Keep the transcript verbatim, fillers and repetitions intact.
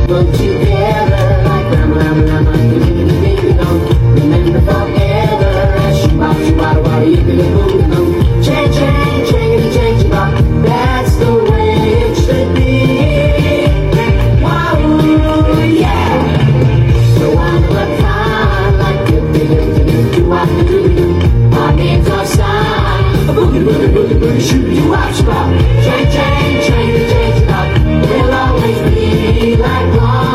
Put together like rama, rama, rama, ding, dong. Remember forever as she bop, she bop, bop, yippee, boom, boom. Change, change, change, change, bop. That's the way it should be. Wow, yeah. So one of a kind, like do, do, do, do, do, wop, do, do, do. Our names are signed. A boogie, boogie, boogie, boogie, shoot, you wop, she bop. Change, change, change, change, bop. We'll always be like one.